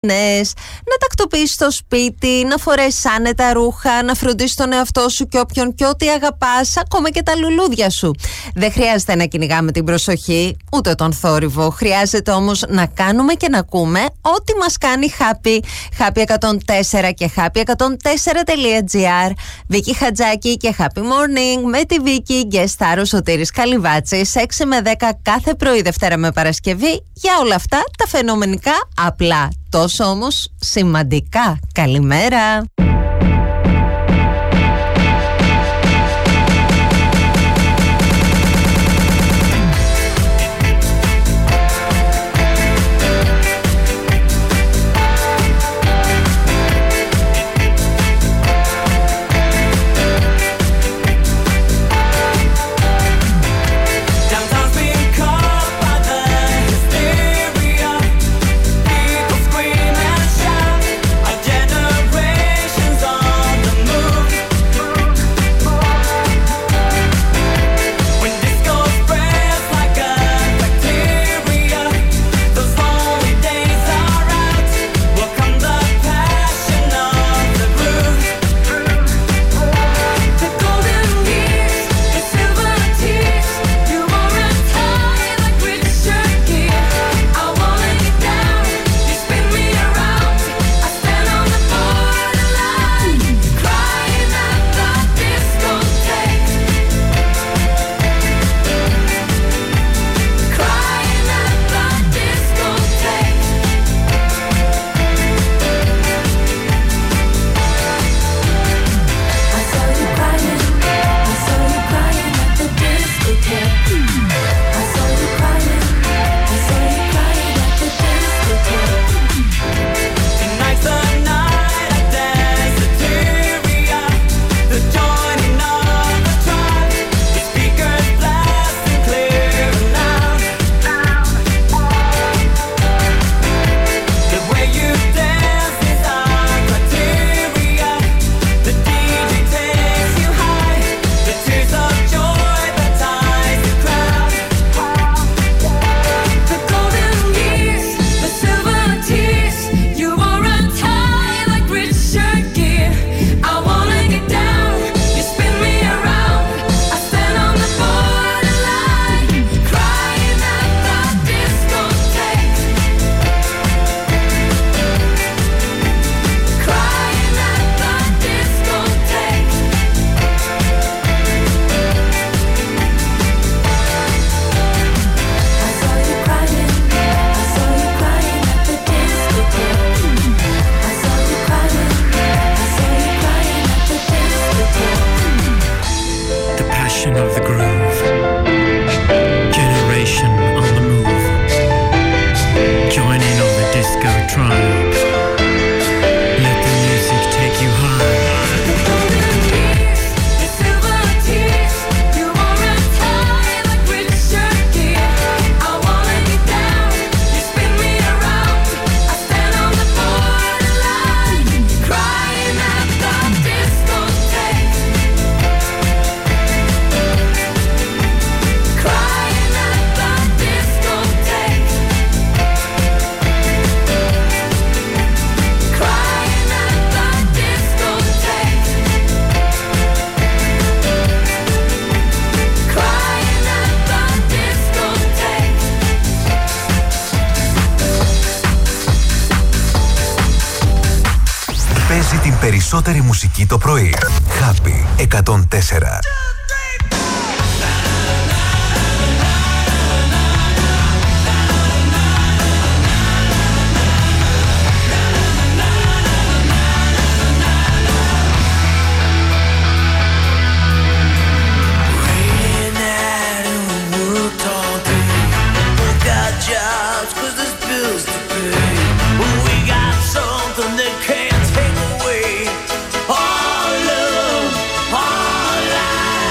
να τακτοποιήσεις το σπίτι, να φορέσεις άνετα ρούχα, να φροντίσεις τον εαυτό σου και όποιον και ό,τι αγαπάς, ακόμα και τα λουλούδια σου. Δεν χρειάζεται να κυνηγάμε την προσοχή, ούτε τον θόρυβο. Χρειάζεται όμως να κάνουμε και να ακούμε ό,τι μας κάνει happy. Happy 104 και happy104.gr. Βίκη Χατζάκη και Happy Morning με τη Βίκη, guest star ο Σωτήρης Καλυβάτσης, 6 με 10 κάθε πρωί Δευτέρα με Παρασκευή, για όλα αυτά τα φαινομενικά απλά. Τόσο όμως σημαντικά. Καλημέρα! Περισσότερη μουσική το πρωί. Happy 104. All love, all life.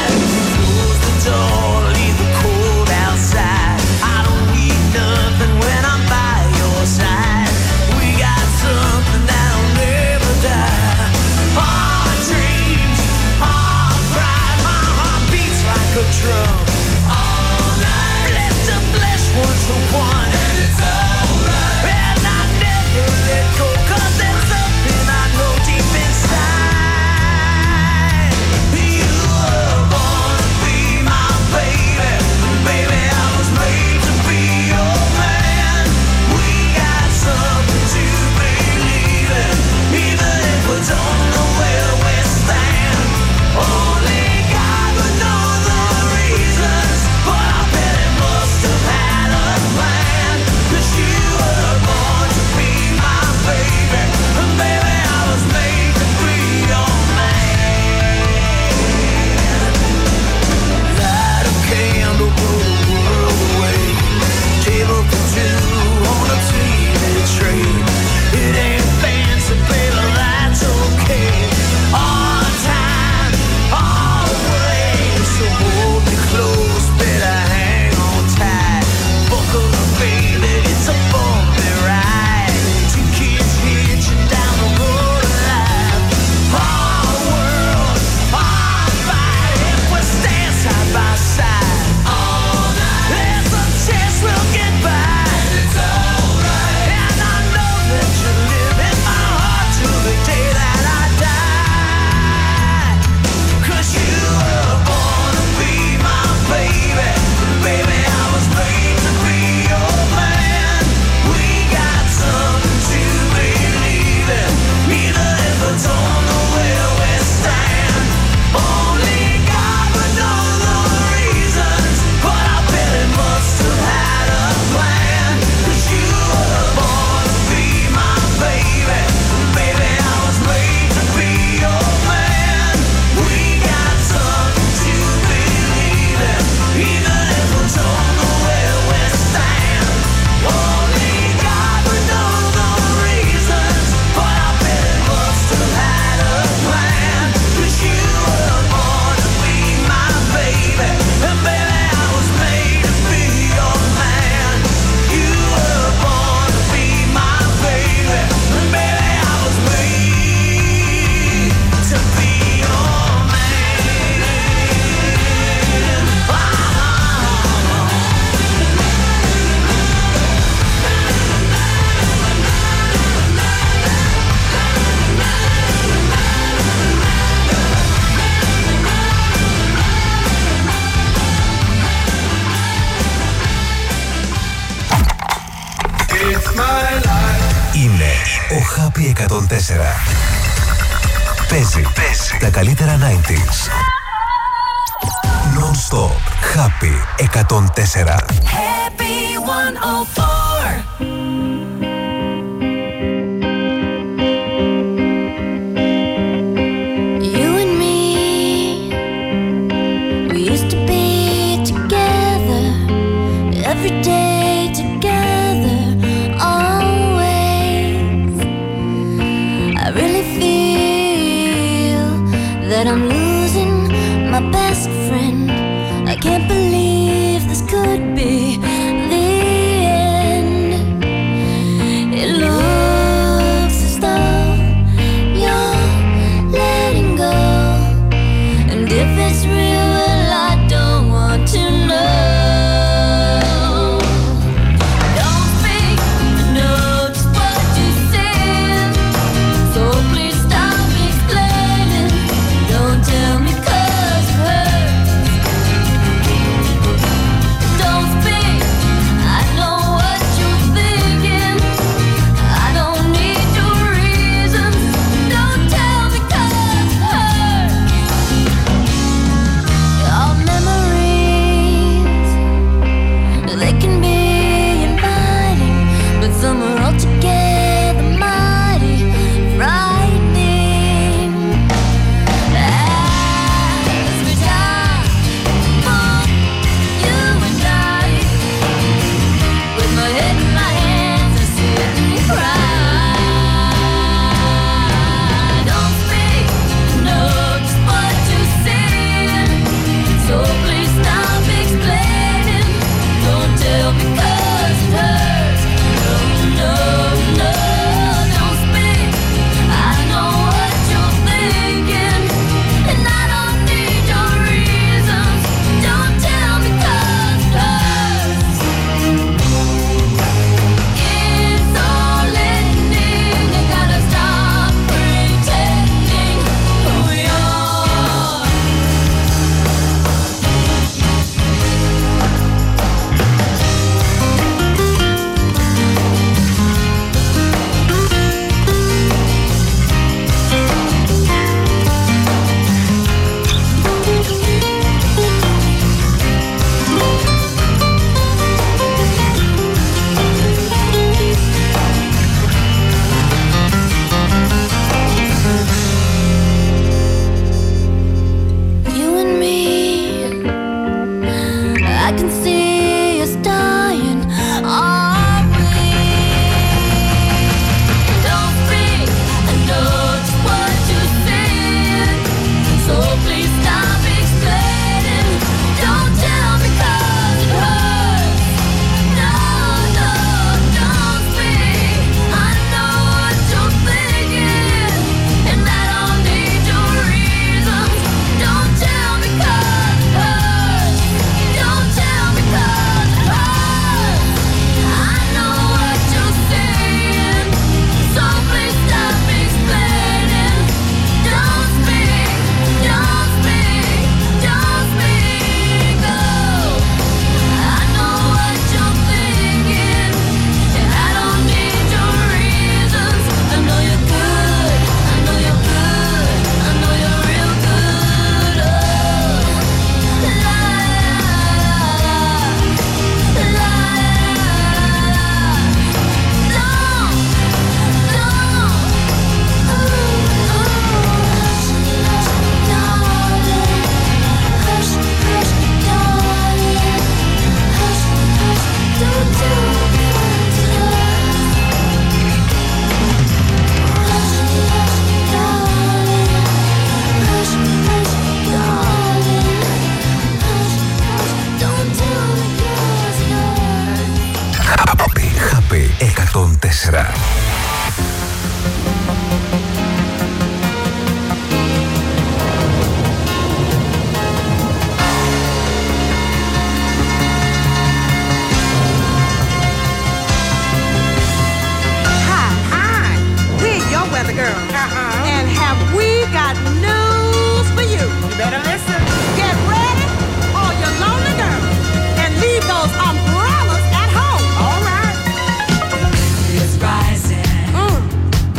Ο Happy 104. Παίζει τα καλύτερα 90s. Non-stop. Happy 104. Happy 104. You and me, we used to be together every day together, always. I really feel that I'm losing my best friend. I can't believe this could be the end. It looks as though you're letting go, and if it's real, well, I don't want to know. Don't speak, I know just what you said, so please stop explaining. Don't tell me 'cause it hurts. Don't speak, I know what you're thinking. I don't need your reasons. Don't tell me 'cause it hurts. Our memories, they can be inviting, but some are altogether mighty frightening. As we die for you and I, with my head in my hands, I sit and cry. Don't speak, I know just what you're saying, so please stop explaining. Don't tell me 'cause it hurts. No, no, no, don't speak. I know what you're thinking, and I don't need your reasons. Don't tell me 'cause it hurts. It's all ending. You gotta stop pretending who we are. You and me, I can see us dying, are we? Don't speak, I know just what you're saying, so please stop explaining. Don't tell me 'cause it hurts. No, no, don't speak. I know what you're thinking, and I don't need your reasons. Don't tell me 'cause it hurts. Don't tell me 'cause it hurts. I know what you're saying, so please stop explaining. Don't speak, don't speak, don't speak. Oh, I know what you're thinking, and I don't need your reasons. I know you're good, I know you're good, I know you're real good. Oh, la la la la. Happy 104. Hi, we're your weather girl. And have we got news for you? You better listen. Get ready, all your lonely girls, and leave those umbrellas at home. All right. It's rising.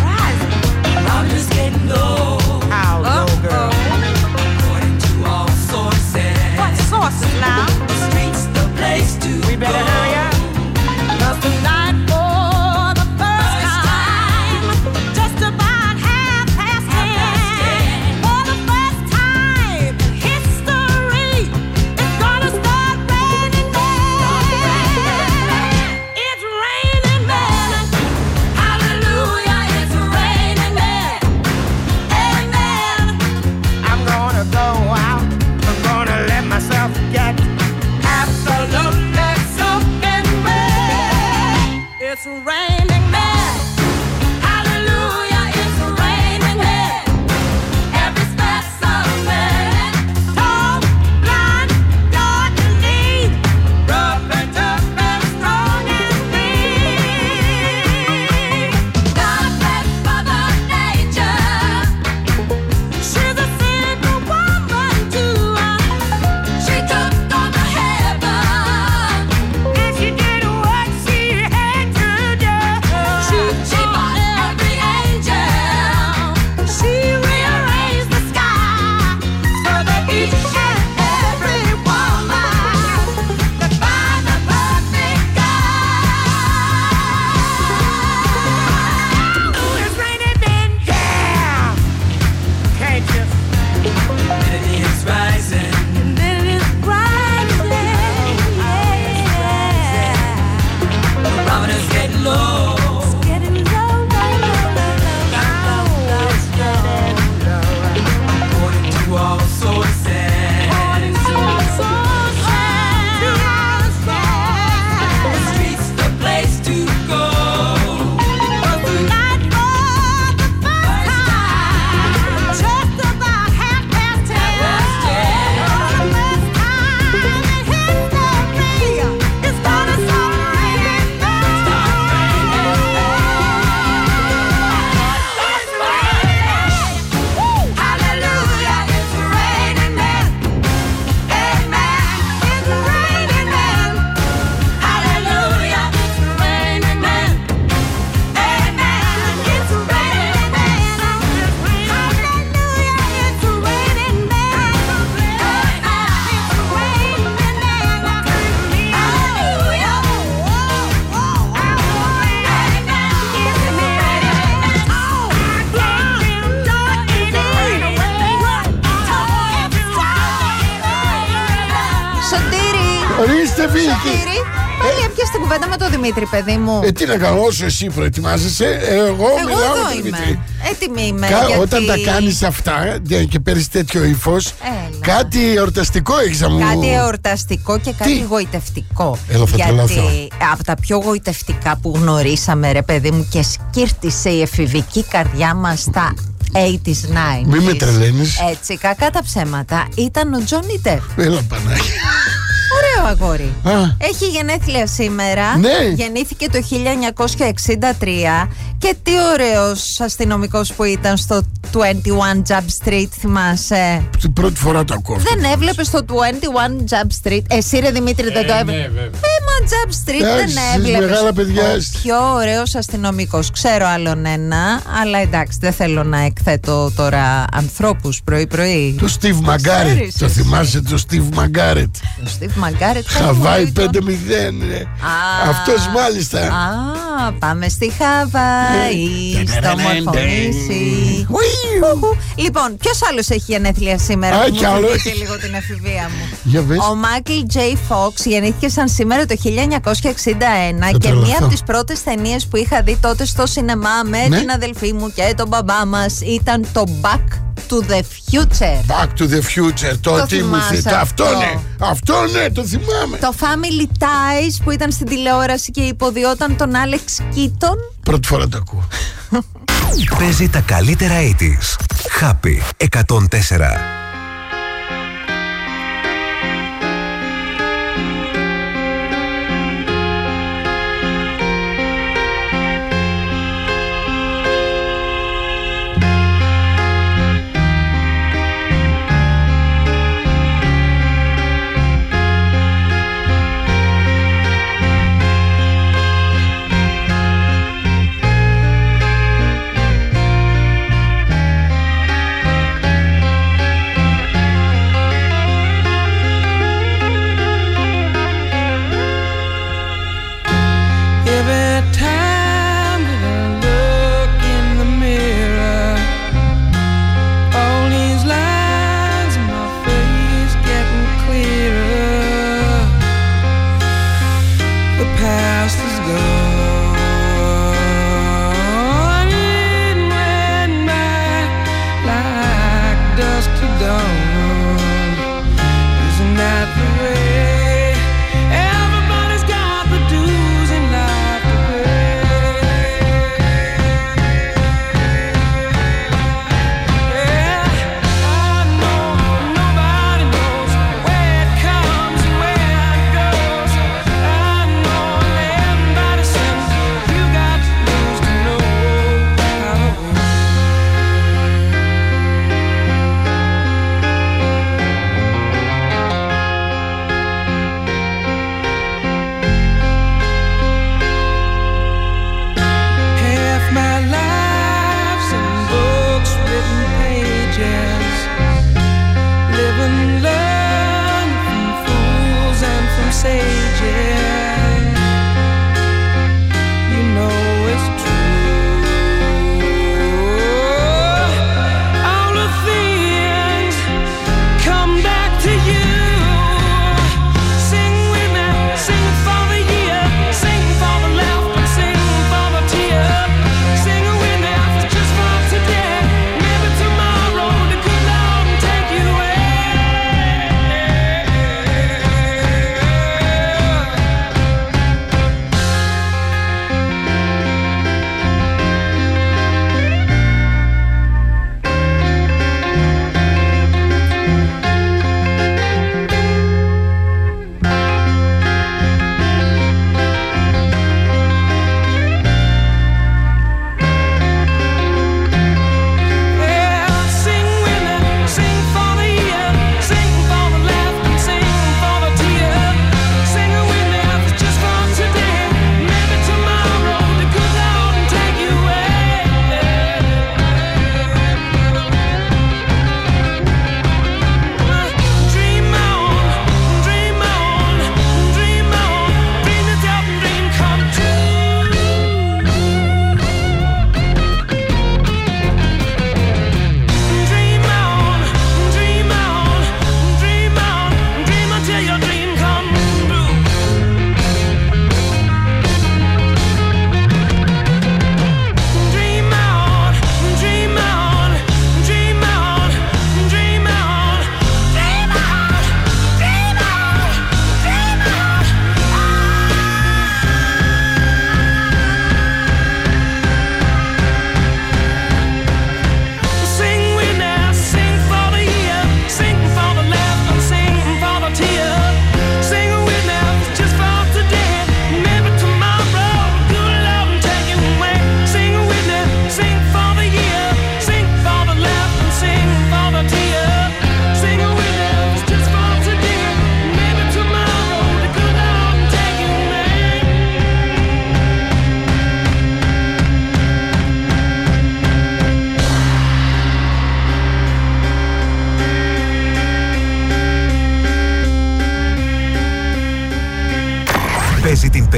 εφηβική. Πάλι έπιασε την κουβέντα με τον Δημήτρη, παιδί μου. Τι να κάνω, όσο εσύ προετοιμάζεσαι, εγώ μιλάω με τον Δημήτρη. Έτοιμη είμαι. Όταν τα κάνεις αυτά και παίρνεις τέτοιο ύφος, κάτι εορταστικό έχεις να μου. Κάτι εορταστικό και κάτι γοητευτικό. Έλα, θα τρελαθώ. Γιατί από τα πιο γοητευτικά που γνωρίσαμε, ρε παιδί μου, και σκύρτησε η εφηβική καρδιά μας στα 80s, 90s. Μη με τρελαίνεις. Έτσι, κακά τα ψέματα, ήταν ο Τζόνι Ντεπ. Έλα, Πανάγια. Ωραίο αγόρι. Α. Έχει γενέθλια σήμερα. Ναι. Γεννήθηκε το 1963. Και τι ωραίος αστυνομικός που ήταν στο 21 Jump Street, θυμάσαι? Την πρώτη φορά το ακούω. Δεν έβλεπες το 21 Jump Street? Εσύ, ρε Δημήτρη, δεν το έβλεπες? Ναι, βέβαια. Μα Jump Street Εντάξει, δεν εσείς έβλεπες? μεγάλα παιδιά Ο είστε. πιο ωραίος αστυνομικός. Ξέρω άλλον ένα, αλλά εντάξει, δεν θέλω να εκθέτω τώρα ανθρώπους πρωί-πρωί. Το Steve Margaret. ξέρεις Το εσύ. θυμάσαι το Steve Margaret? Το Steve Margaret. Χαβάη 5-0. Αυτός μάλιστα. Α, πάμε στη Χαβάη, στο μορφωνήσι. Λοιπόν, ποιος άλλος έχει γενέθλια σήμερα? Α, που κι μου άλλο. θυμίζει λίγο την εφηβεία μου. Για πες. Ο Μάικλ Τζέι Φόξ γεννήθηκε σαν σήμερα το 1961 Θα και μία τρελαθώ. από τις πρώτες ταινίες που είχα δει τότε στο σινεμά με Ναι. την αδελφή μου και τον μπαμπά μας ήταν το Back to the Future. Back to the Future. Το Τι μου θυμάσαι θες, αυτό αυτό? ναι. Αυτό ναι, το θυμάμαι. Το Family Ties που ήταν στην τηλεόραση και υποδιόταν τον Άλεξ Κίτον. Πρώτη φορά το ακούω. Παίζει τα καλύτερα 80s. Happy 104.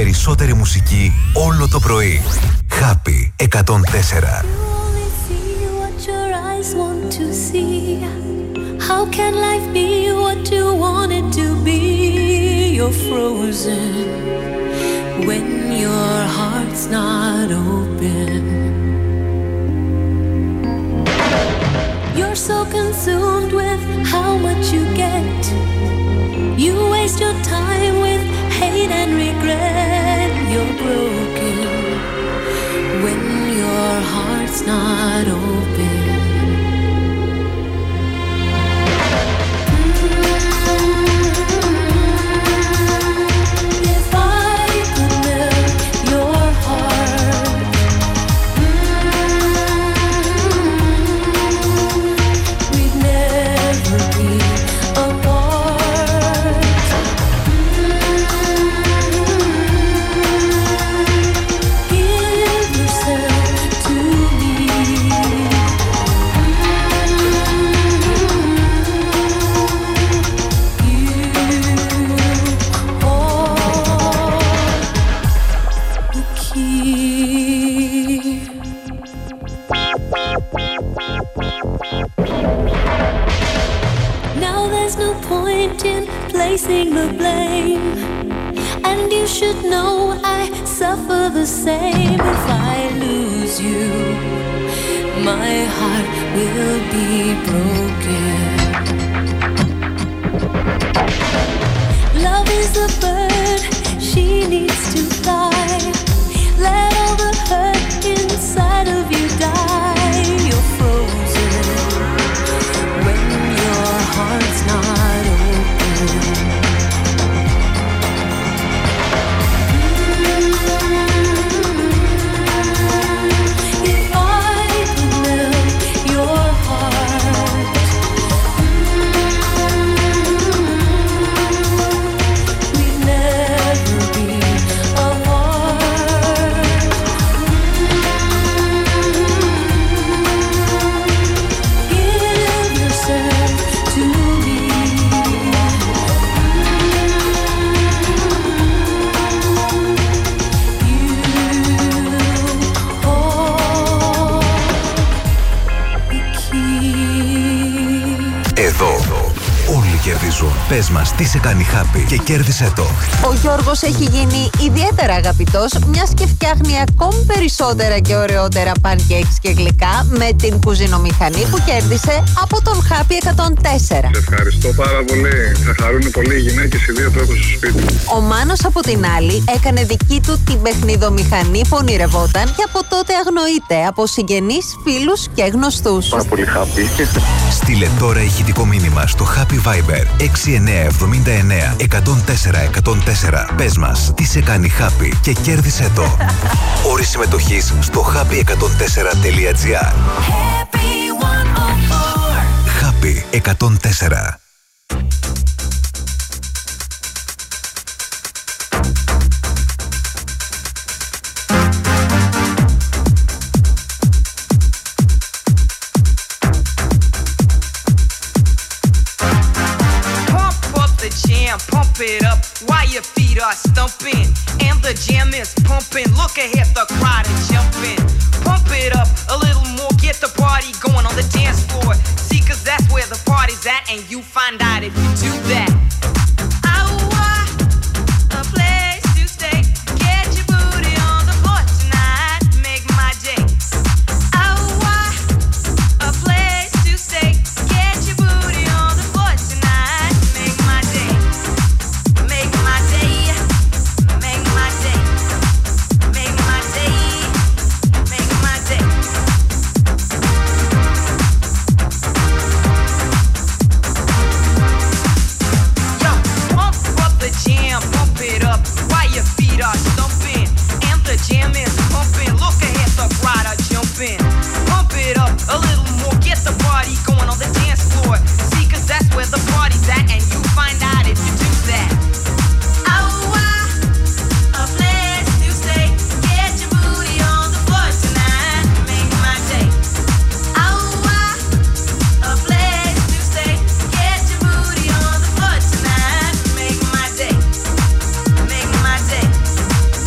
περισσότερη μουσική όλο το πρωί. Happy 104. How can life be what you want it to be? You're frozen when your heart's not open. You're so consumed with how much you get. You waste your time with hate and regret. You're broken when your heart's not open. Placing the blame, and you should know I suffer the same. If I lose you, my heart will be broken. Love is a bird, she needs to fly. Let all the hurt inside of you die. You're frozen when your heart's not open. Κερδίζουν. Πες μας τι σε κάνει happy και κέρδισε το. Ο Γιώργος έχει γίνει ιδιαίτερα αγαπητός, μιας και φτιάχνει ακόμη περισσότερα και ωραιότερα pancakes και γλυκά με την κουζινομηχανή που κέρδισε από τον Happy 104. Σε ευχαριστώ πάρα πολύ. Θα χαρούν πολύ οι γυναίκες, οι δύο το έχω στο σπίτι. Ο Μάνος από την άλλη έκανε δική του την παιχνιδομηχανή που ονειρευόταν και από τότε αγνοείται από συγγενείς, φίλους και γνωστούς. Πάρα πολύ happy. Στείλε τώρα ηχητικό μήνυμα στο Happy Viber 6979 104 104. Πες μας τι σε κάνει happy και κέρδισε το. Όρη συμμετοχής στο happy104.gr. Happy 104. Pump it up while your feet are stumping and the jam is pumping. Look ahead, the crowd is jumping. Pump it up a little more, get the party going on the dance floor. See, 'cause that's where the party's at, and you find out if you do that. A place to stay. Get your booty on the floor tonight. Make my day. A place to stay. Get your booty on the floor tonight. Make my day. Make my day. Make my day. Make my day. Make my day. Yo, pump up the jam, pump it up while your feet are stumping and the jam is pumping. Look ahead, the crowd are jumping. Pump it up a little more, get the party going on the dance floor. See, 'cause that's where the party's at, and you find out if you do that. A place to stay. Get your booty on the floor tonight. Make my day. A place to stay. Get your booty on the floor tonight. Make my day. Make my day.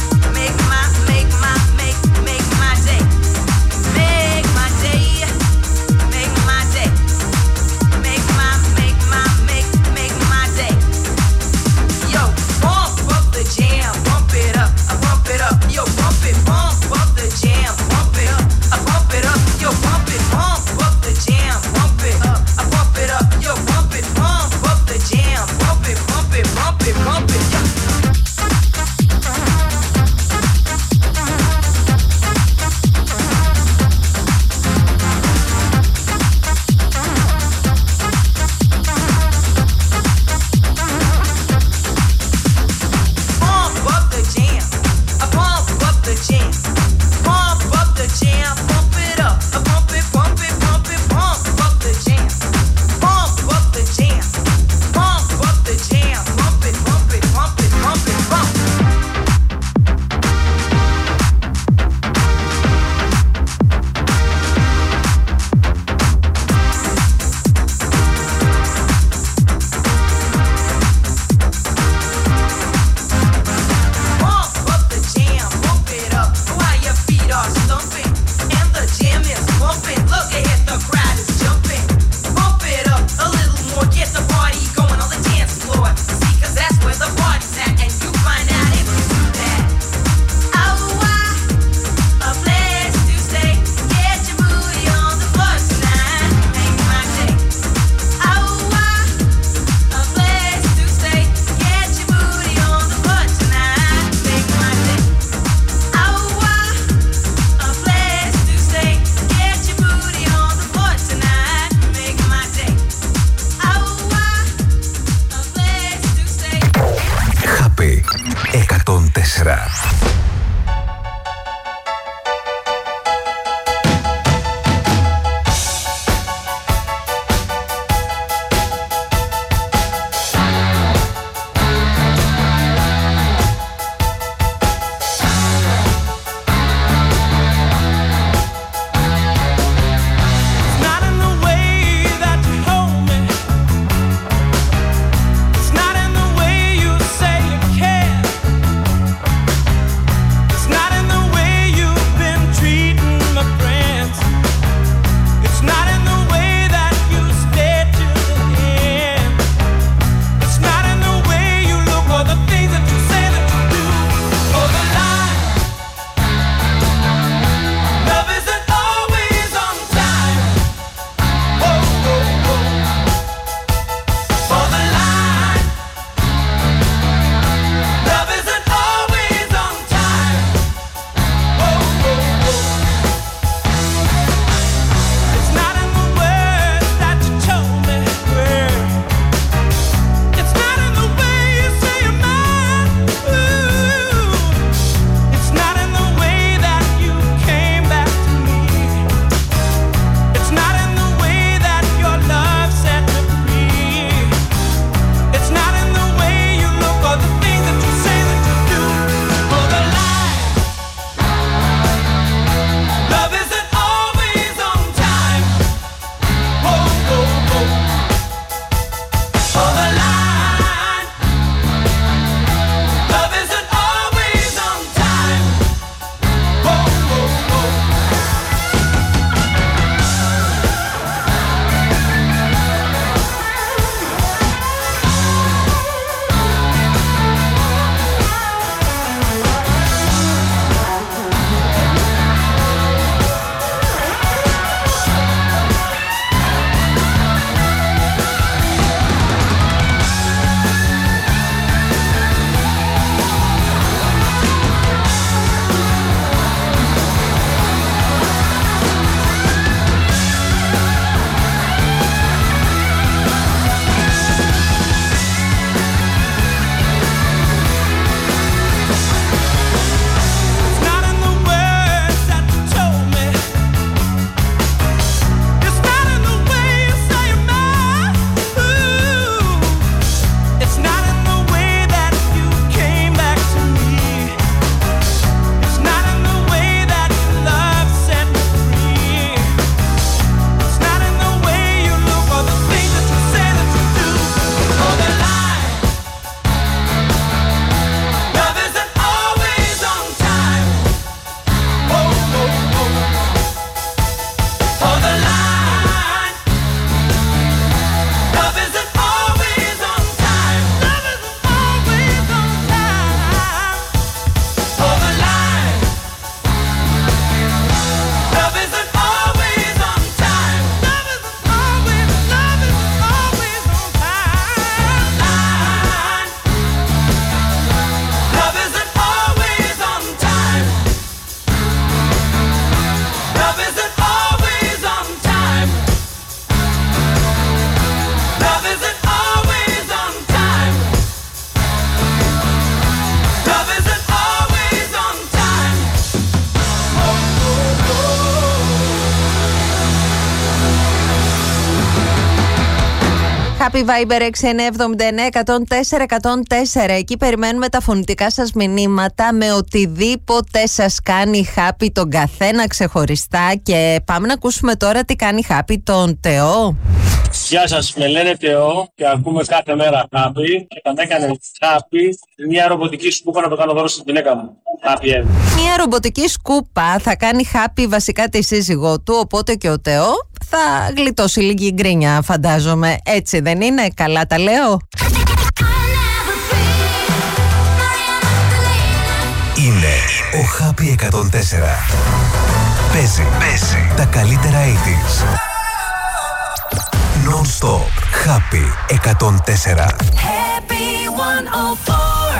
Happy Viber 6979-104-104. Εκεί περιμένουμε τα φωνητικά σας μηνύματα με οτιδήποτε σας κάνει happy τον καθένα ξεχωριστά. Και πάμε να ακούσουμε τώρα τι κάνει happy τον Τεό. Γεια σας, με λένε Τεό και ακούμε κάθε μέρα happy και θα με έκανε happy μια ρομποτική σκούπα να το κάνω δώρο στην γυναίκα μου. Happy end. Μια ρομποτική σκούπα θα κάνει happy βασικά τη σύζυγό του, οπότε και ο Τεό θα γλιτώσει λίγη γκρίνια, φαντάζομαι. Έτσι δεν είναι? Καλά τα λέω. Είναι ο Happy 104. Παίζει τα καλύτερα 80s. Non-stop Happy 104. Happy 104.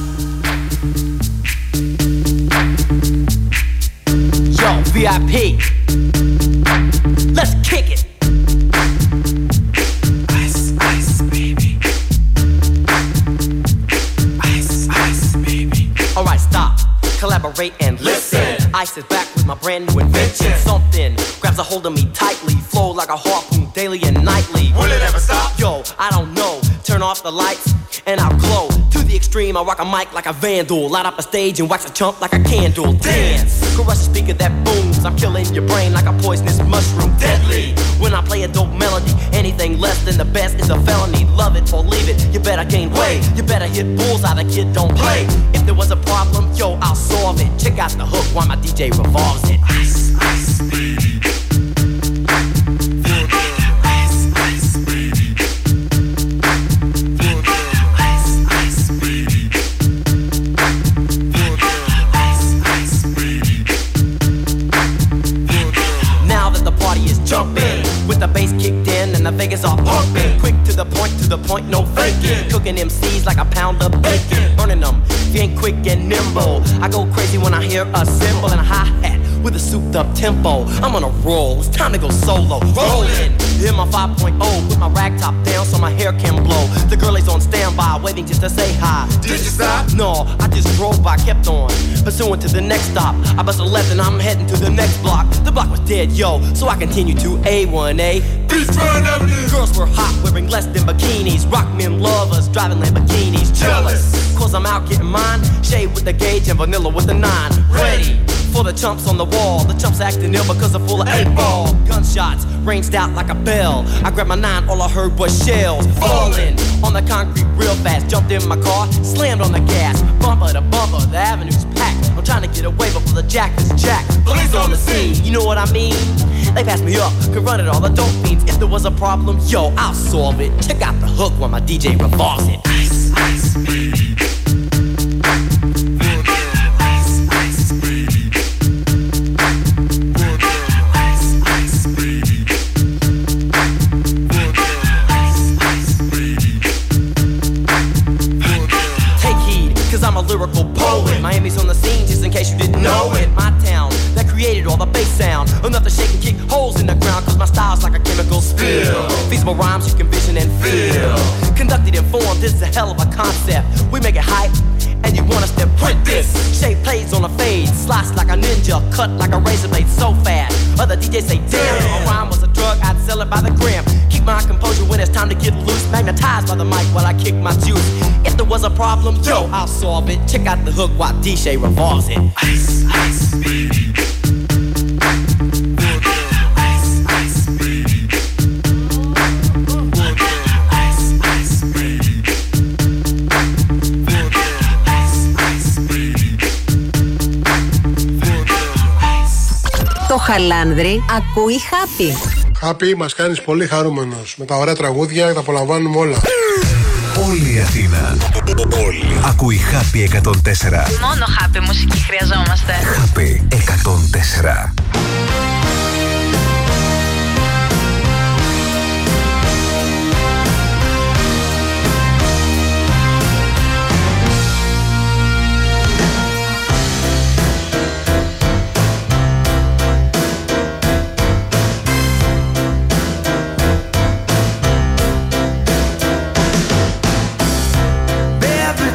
Yo, VIP. Let's kick it. Ice, ice, baby. Ice, ice, baby. Alright, stop. Collaborate and listen. Ice is back with my brand new invention. Something grabs a hold of me tightly. Flow like a harpoon daily and nightly. Will it ever stop? Yo, I don't know. Turn off the lights and I'll glow. To the extreme, I rock a mic like a vandal. Light up a stage and wax a chump like a candle. Dance! Caress the speaker that booms. I'm killing your brain like a poisonous mushroom. Deadly! When I play a dope melody, anything less than the best is a felony. Love it or leave it, you better gain weight. You better hit bullseye, the kid don't play. If there was a problem, yo, I'll solve it. Check out the hook while my DJ revolves it. Ice, ice, baby. Jumping with the bass kicked in and the Vegas all pumping. Quick to the point, no faking. Cooking MCs like a pound of bacon. Burning them, if you ain't quick and nimble. I go crazy when I hear a cymbal and a hi-hat with a souped up tempo. I'm on a roll, it's time to go solo. Rolling, hit my 5.0 with my rag top down so my hair can blow. The girl is on standby, waiting just to say hi. Did you stop? No, I just drove by, kept on pursuing to the next stop. I bust a left and I'm heading to the next block. The block was dead, yo, so I continue to A1A. Beachfront Avenue. Girls were hot, wearing less than bikinis. Rock men lovers, driving Lamborghinis. Jealous, cause I'm out getting mine. Shade with the gauge and vanilla with the 9. Ready for the chumps on the wall. The chumps acting ill because they're full of 8-ball. Gunshots ranged out like a bell. I grabbed my 9, all I heard was shells falling on the concrete real fast. Jumped in my car, slammed on the gas. Bumper to bumper, the avenue's packed. I'm trying to get away before the jack is jacked. Police on the scene, you know what I mean? They passed me up, could run it all the dope fiends. If there was a problem, yo, I'll solve it. Check out the hook while my DJ revolves it. Ice, ice, baby. I'm a lyrical poet. Miami's on the scene, just in case you didn't know it. My town that created all the bass sound. Enough to shake and kick holes in the ground, cause my style's like a chemical spill. Feasible rhymes you can vision and feel. Conducted in form, this is a hell of a concept. We make it hype, and you want us to print this. Shape plays on a fade, slice like a ninja, cut like a razor blade so fast. Other DJs say, damn, if a rhyme was a drug, I'd sell it by the gram. Keep my composure when it's time to get loose. Magnetized by the mic while I kick my juice. If there was a problem, yo, I'll solve it. Check out the hook while DJ revolves it. Ice, ice, baby. Ice, ice, baby. Ice, ice, baby. Ice, ice, baby. Το Χαλάνδρι ακούει happy. Happy, μας κάνεις πολύ χαρούμενος. Με τα ωραία τραγούδια τα απολαμβάνουμε όλα. Όλη η Αθήνα. Όλη. Ακούει Happy 104. Μόνο happy μουσική χρειαζόμαστε. Happy 104.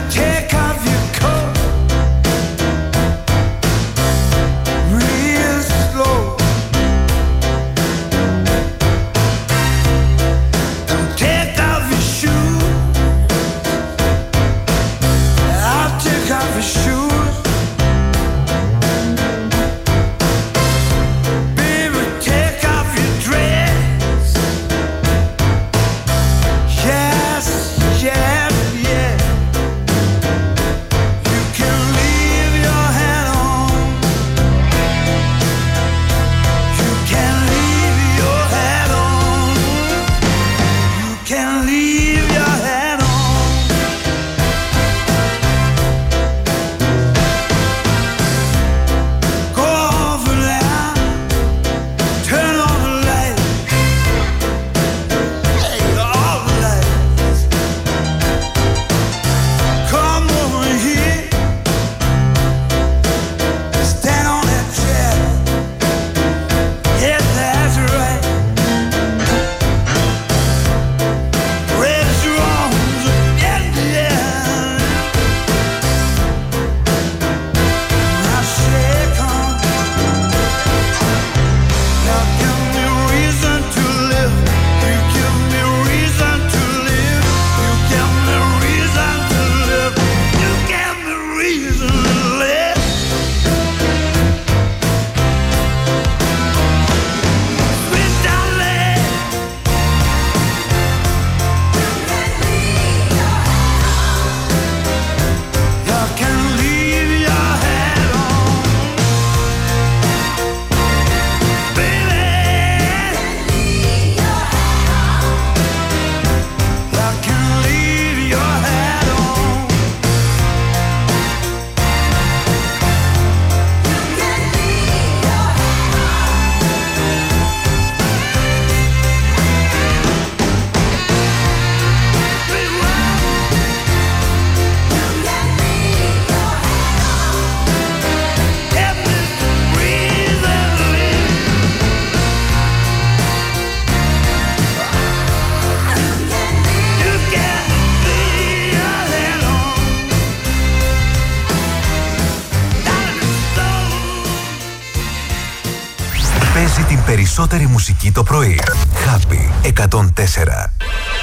Real Περισσότερη μουσική το πρωί. Happy 104.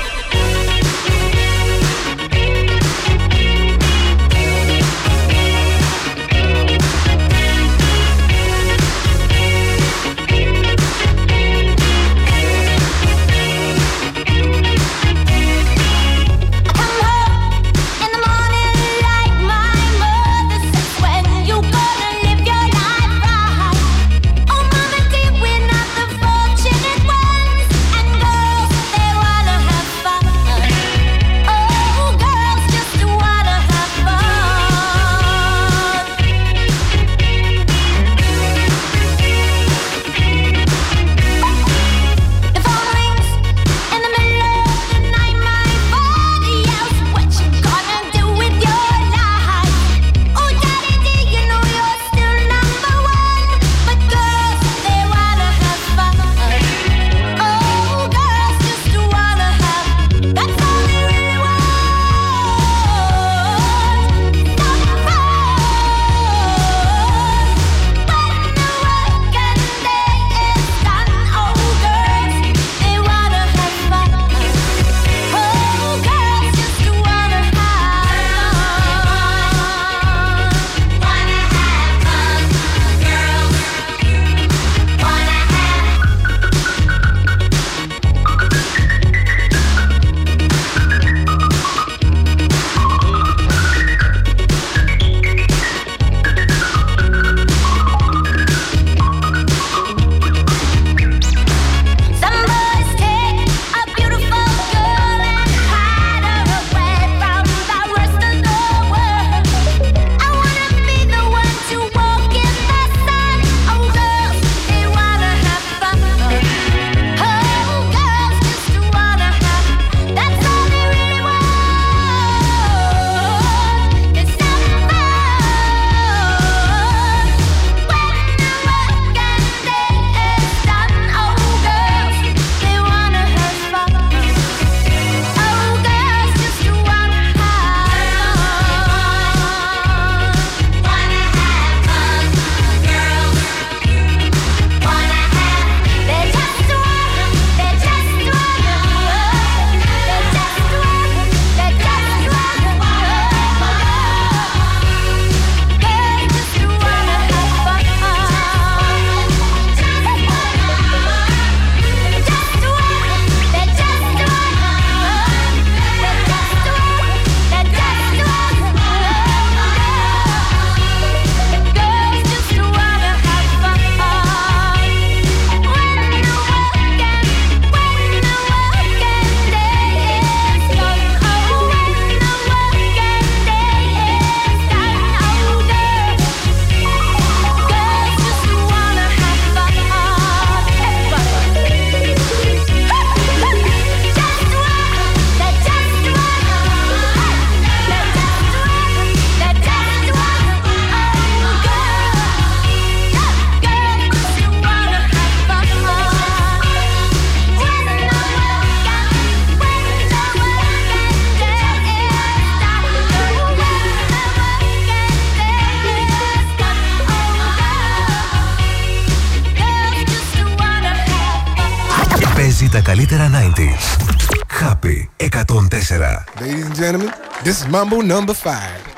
Τα καλύτερα 90s. Happy 104. Ladies and gentlemen, this is Mambo number 5.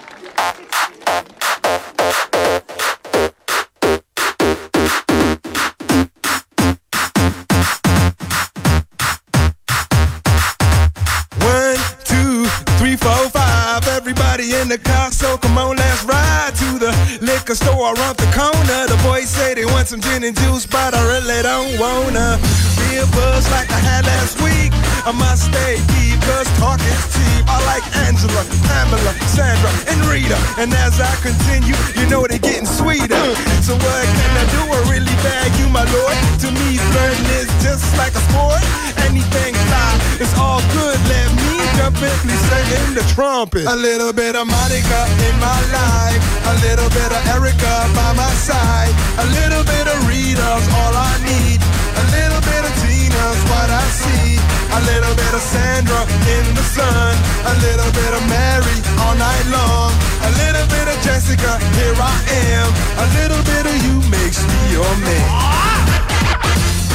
Everybody in the car, so come on, let's ride to the liquor store around the corner. The boys say they want some gin and juice, but I really don't wanna be a buzz like I had last week. I must stay deep, cause talk is cheap. I like Angela, Pamela, Sandra, and Rita. And as I continue, you know they're getting sweeter. So what can I do? I really bag you, my lord. To me, flirting is just like a sport. Anything fly, it's all good. Let me jump in, please sing in the trumpet. A little bit of Monica in my life, a little bit of Erica by my side, a little bit of Rita's all I need, a little bit of Tina's what I see, a little bit of Sandra in the sun, a little bit of Mary all night long, a little bit of Jessica, here I am, a little bit of you makes me your man.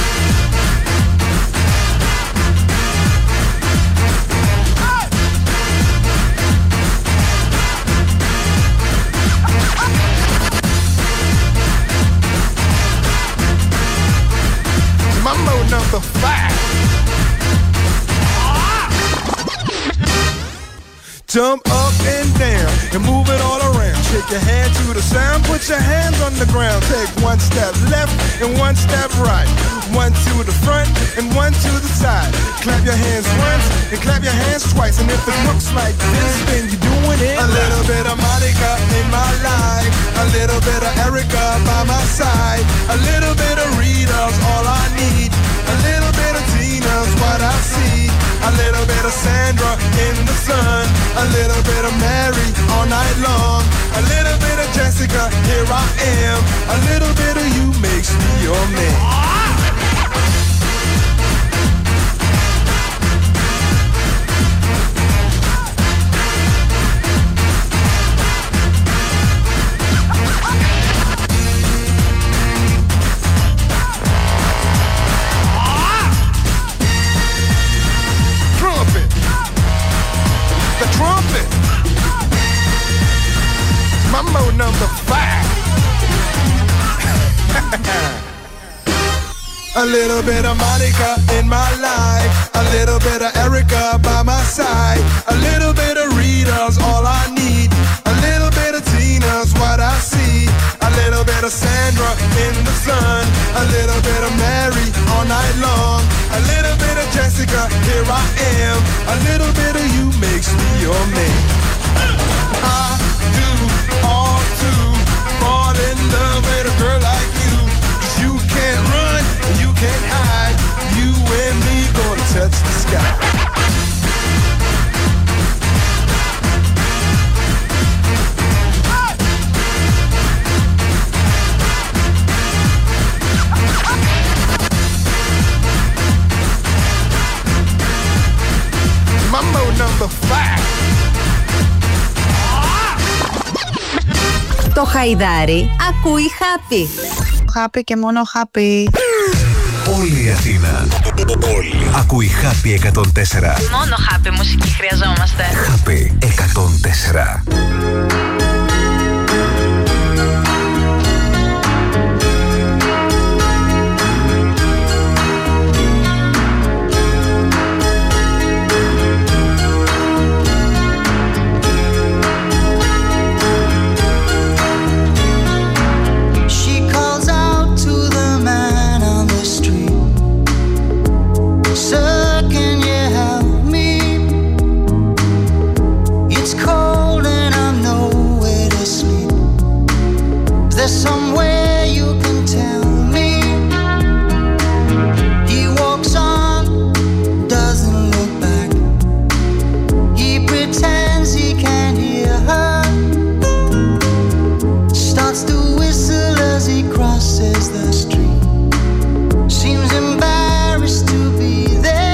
Mambo number 5. Jump up and down and move it all around. Shake your hand to the sound, put your hands on the ground. Take one step left and one step right. One to the front and one to the side. Clap your hands once and clap your hands twice. And if it looks like this, then you're doing it. A little bit of Monica in my life, a little bit of Erica by my side, a little bit of Rita's all I need, a little bit of Tina's what I see, a little bit of Sandra in the sun, a little bit of Mary all night long, a little bit of Jessica, here I am, a little bit of you makes me your man. Trumpet. Mambo number 5. A little bit of Monica in my life, a little bit of Erica by my side, a little bit of Rita's all I need, a little bit of Tina's what I see, a little bit of Sandra in the sun, a little bit of Mary all night long, a little bit of Jessica, here I am, a little bit of you makes me your man. I do all to fall in love with a girl like you, 'cause you can't run and you can't hide, you and me gonna touch the sky. Mambo number 5. Το Χαϊδάρι ακούει Happy. Happy και μόνο Happy. Όλη η Αθήνα. Όλη. Ακούει Happy 104. Μόνο Happy μουσική χρειαζόμαστε. Happy 104. The street seems embarrassed to be there.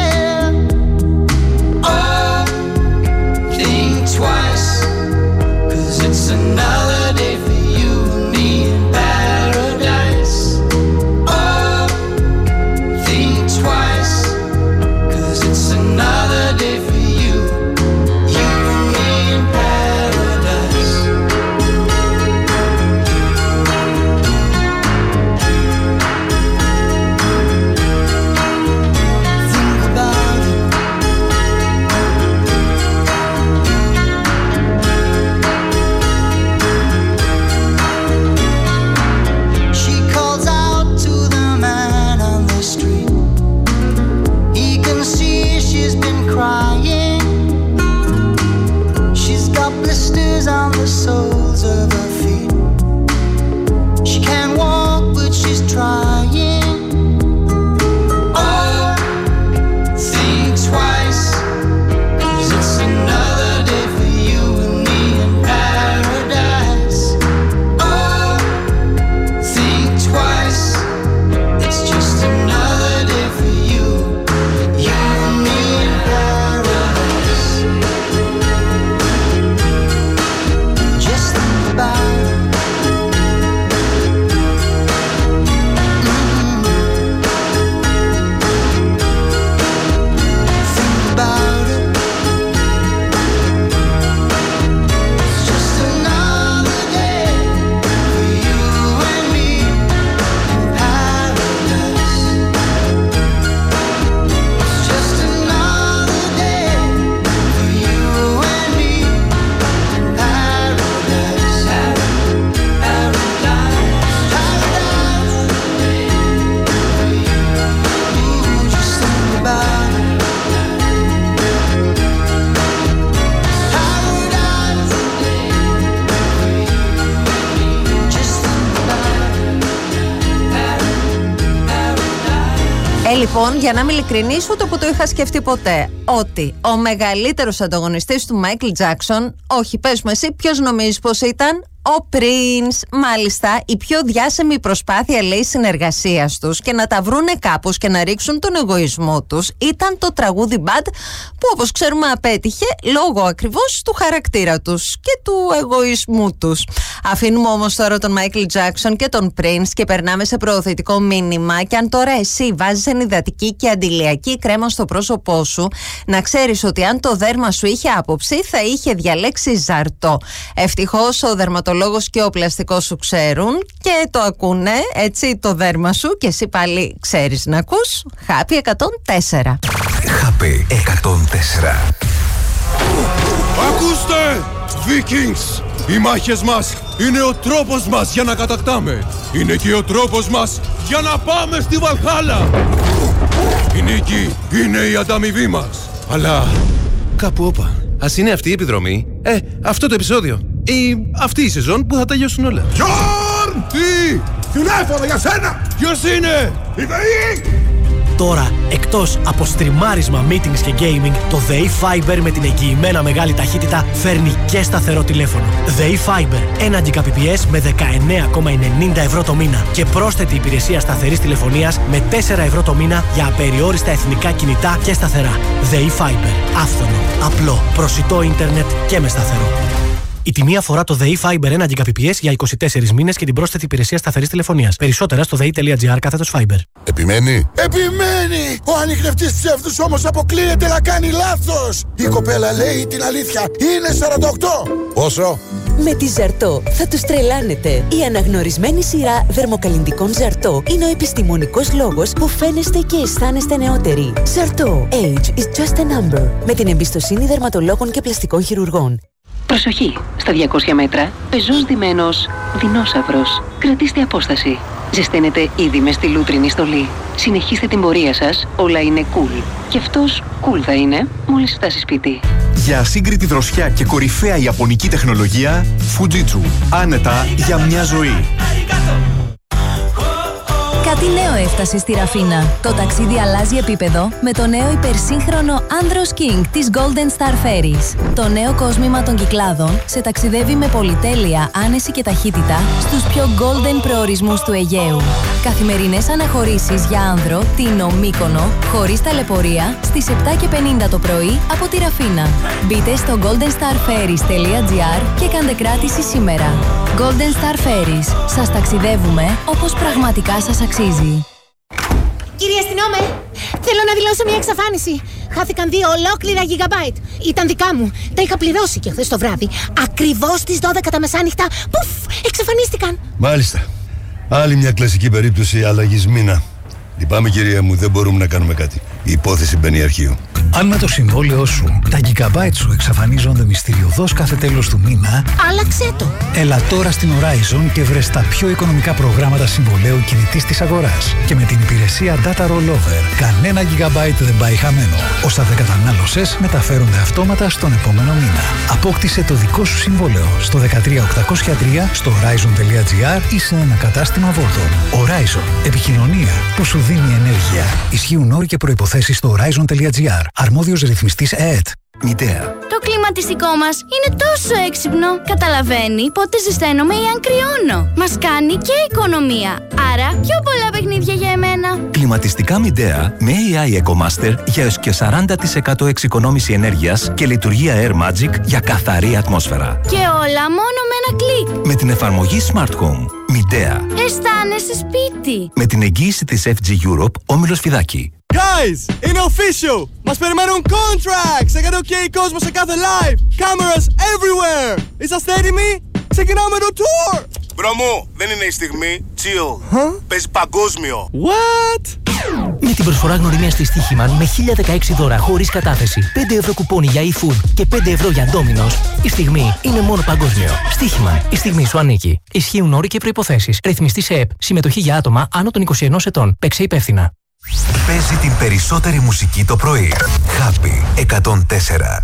Λοιπόν, για να είμαι ειλικρινής, ούτε που το είχα σκεφτεί ποτέ, ότι ο μεγαλύτερος ανταγωνιστής του Μάικλ Τζάκσον, όχι, πες μου εσύ, ποιος νομίζεις πως ήταν? Ο Prince. Μάλιστα, η πιο διάσημη προσπάθεια, λέει, συνεργασίας τους και να τα βρούνε κάπως και να ρίξουν τον εγωισμό τους ήταν το τραγούδι Bad, που όπως ξέρουμε απέτυχε λόγω ακριβώς του χαρακτήρα τους και του εγωισμού τους. Αφήνουμε όμως τώρα τον Michael Jackson και τον Prince και περνάμε σε προωθητικό μήνυμα. Και αν τώρα εσύ βάζεις ενυδατική και αντιλιακή κρέμα στο πρόσωπό σου, να ξέρεις ότι αν το δέρμα σου είχε άποψη θα είχε διαλέξει ζαρτό. Ευτυχώς ο δερματολόγος και ο πλαστικός σου ξέρουν και το ακούνε, έτσι, το δέρμα σου, και εσύ πάλι ξέρεις να ακούς. Happy 104. Happy 104. Ακούστε, Vikings! Οι μάχες μας είναι ο τρόπος μας για να κατακτάμε. Είναι και ο τρόπος μας για να πάμε στη Βαλχάλα. Η νίκη είναι η ανταμοιβή μας. Αλλά κάπου όπα. Ας είναι αυτή η επιδρομή, αυτό το επεισόδιο ή αυτή η σεζόν που θα τελειώσουν όλα. Γιόρν! Τι! Τηλέφωνο για σένα! Ποιος είναι? Η ΔΕΗ! Τώρα, εκτός από στριμάρισμα, meetings και gaming, το ΔΕΗ Fiber με την εγγυημένα μεγάλη ταχύτητα φέρνει και σταθερό τηλέφωνο. ΔΕΗ Fiber, 1 Gbps με 19,90 ευρώ το μήνα και πρόσθετη υπηρεσία σταθερής τηλεφωνίας με 4 ευρώ το μήνα για απεριόριστα εθνικά κινητά και σταθερά. ΔΕΗ Fiber, άφθονο, απλό, προσιτό ίντερνετ και με σταθερό. Η τιμή αφορά το ΔΕΗ Fiber 1 Gbps για 24 μήνες και την πρόσθετη υπηρεσία σταθερής τηλεφωνίας. Περισσότερα στο dei.gr/Fiber. Επιμένει! Επιμένει! Ο ανιχνευτής ψεύδους όμως αποκλείεται να κάνει λάθος! Η κοπέλα λέει την αλήθεια. Είναι 48! Πόσο? Με τη Ζαρτό θα τους τρελάνετε. Η αναγνωρισμένη σειρά δερμοκαλλυντικών Ζαρτό είναι ο επιστημονικός λόγος που φαίνεστε και αισθάνεστε νεότεροι. Ζαρτό. Age is just a number. Με την εμπιστοσύνη δερματολόγων και πλαστικών χειρουργών. Προσοχή! Στα 200 μέτρα, πεζός ντυμένος δεινόσαυρος. Κρατήστε απόσταση. Ζεσταίνετε ήδη με στη λούτρινη στολή. Συνεχίστε την πορεία σας, όλα είναι cool. Και αυτός cool θα είναι μόλις φτάσει σπίτι. Για ασύγκριτη δροσιά και κορυφαία ιαπωνική τεχνολογία, Fujitsu. Άνετα για μια ζωή. Κάτι νέο έφτασε στη Ραφίνα. Το ταξίδι αλλάζει επίπεδο με το νέο υπερσύγχρονο Andros King της Golden Star Ferries. Το νέο κόσμημα των Κυκλάδων σε ταξιδεύει με πολυτέλεια, άνεση και ταχύτητα στους πιο golden προορισμούς του Αιγαίου. Καθημερινές αναχωρήσεις για άνδρο, Τίνο, Μύκονο, χωρίς ταλαιπωρία, στις 7:50 το πρωί από τη Ραφίνα. Μπείτε στο goldenstarferries.gr και κάντε κράτηση σήμερα. Golden Star Ferries. Σας ταξιδεύουμε όπως πραγματικά σας αξίζει. Κύριε αστυνόμε, θέλω να δηλώσω μια εξαφάνιση. Χάθηκαν 2 ολόκληρα gigabyte. Ήταν δικά μου. Τα είχα πληρώσει και χθες το βράδυ. Ακριβώς στις 12 τα μεσάνυχτα. Πουφ, εξαφανίστηκαν. Μάλιστα. Άλλη μια κλασική περίπτωση αλλαγής μήνα. Λυπάμαι, κυρία μου, δεν μπορούμε να κάνουμε κάτι. Η υπόθεση μπαίνει αρχείο. Αν με το συμβόλαιό σου τα gigabyte σου εξαφανίζονται μυστηριωδώς κάθε τέλος του μήνα, άλλαξέ το. Έλα τώρα στην Horizon και βρες τα πιο οικονομικά προγράμματα συμβολέου κινητής της αγοράς. Και με την υπηρεσία Data Rollover, κανένα gigabyte δεν πάει χαμένο. Όσα δεν κατανάλωσες μεταφέρονται αυτόματα στον επόμενο μήνα. Απόκτησε το δικό σου συμβόλαιο στο 13803 στο horizon.gr ή σε ένα κατάστημα Vodafone. Horizon. Επικοινωνία που σου δίνει ενέργεια. Ισχύουν όροι και προϋποθέσεις στο horizon.gr. Αρμόδιος ρυθμιστής ΕΕΤ. Μητέα. Το κλιματιστικό μας είναι τόσο έξυπνο. Καταλαβαίνει πότε ζεσταίνομαι ή αν κρυώνω. Μας κάνει και οικονομία. Άρα πιο πολλά παιχνίδια για εμένα. Κλιματιστικά Μητέα με AI EcoMaster για έως και 40% εξοικονόμηση ενέργειας και λειτουργία Air Magic για καθαρή ατμόσφαιρα. Και όλα μόνο με ένα κλικ. Με την εφαρμογή Smart Home. Μητέα. Αισθάνεσαι σπίτι. Με την εγγύηση της FG Europe, Όμιλος Φιδάκη. Guys, είναι official! Μας περιμένουν contracts! Έκανε OK κόσμο σε κάθε live! Cameras everywhere! Είσαστε έτοιμοι? Ξεκινάμε το tour! Μπρο μου, δεν είναι η στιγμή. Chill. Παίζει παγκόσμιο. What? Με την προσφορά γνωριμίας της Στοίχημαν με 1016 δώρα χωρίς κατάθεση, 5 ευρώ κουπόνι για eFood και 5 ευρώ για Domino's, η στιγμή είναι μόνο παγκόσμιο. Στοίχημαν, η στιγμή σου ανήκει. Ισχύουν όροι και προϋποθέσεις. Ρυθμιστή σε ΕΠ. Συμμετοχή για άτομα άνω των 21 ετών. Παίξε υπεύθυνα. Παίζει την περισσότερη μουσική το πρωί. Happy 104.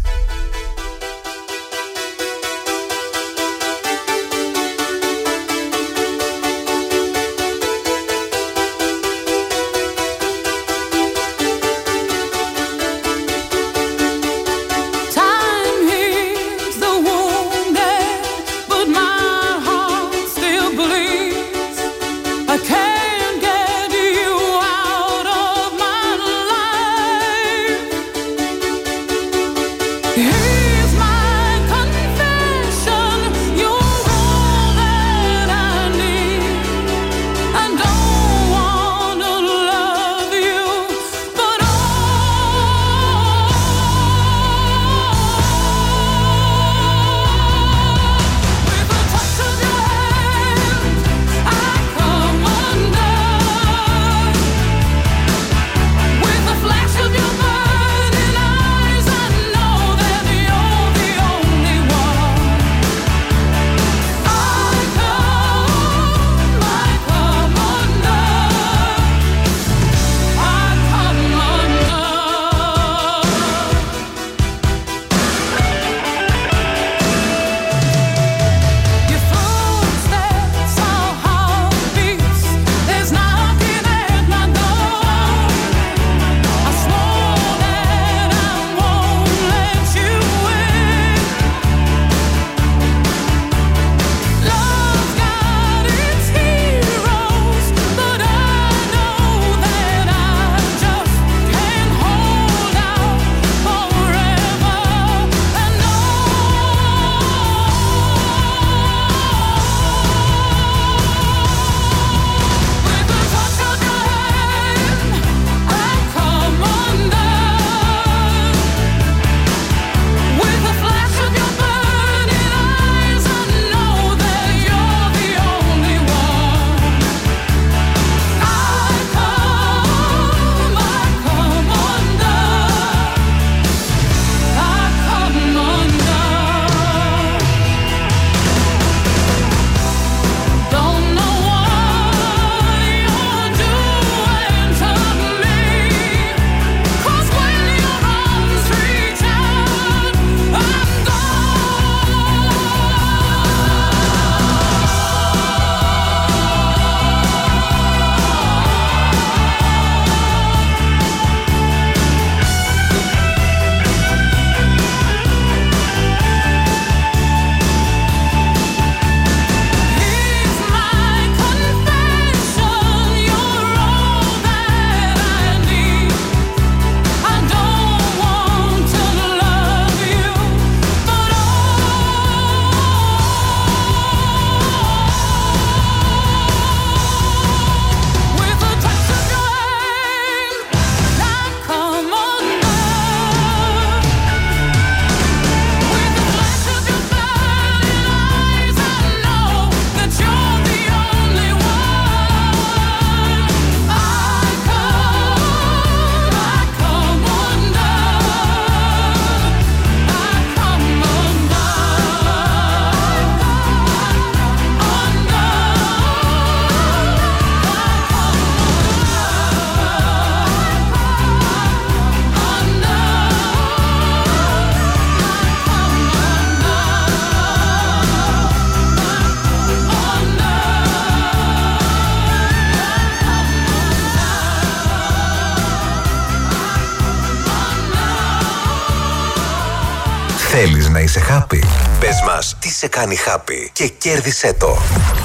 Θέλεις να είσαι happy? Πες μας τι σε κάνει happy και κέρδισέ το.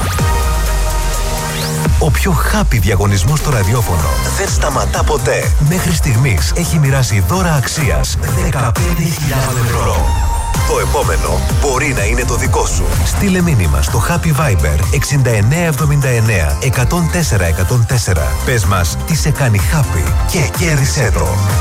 Ο πιο happy διαγωνισμός στο ραδιόφωνο δεν σταματά ποτέ. Μέχρι στιγμής έχει μοιράσει δώρα αξίας 15.000 ευρώ. Το επόμενο μπορεί να είναι το δικό σου. Στείλε μήνυμα στο Happy Viber 6979 104 104. Πες μας τι σε κάνει happy και κέρδισέ το.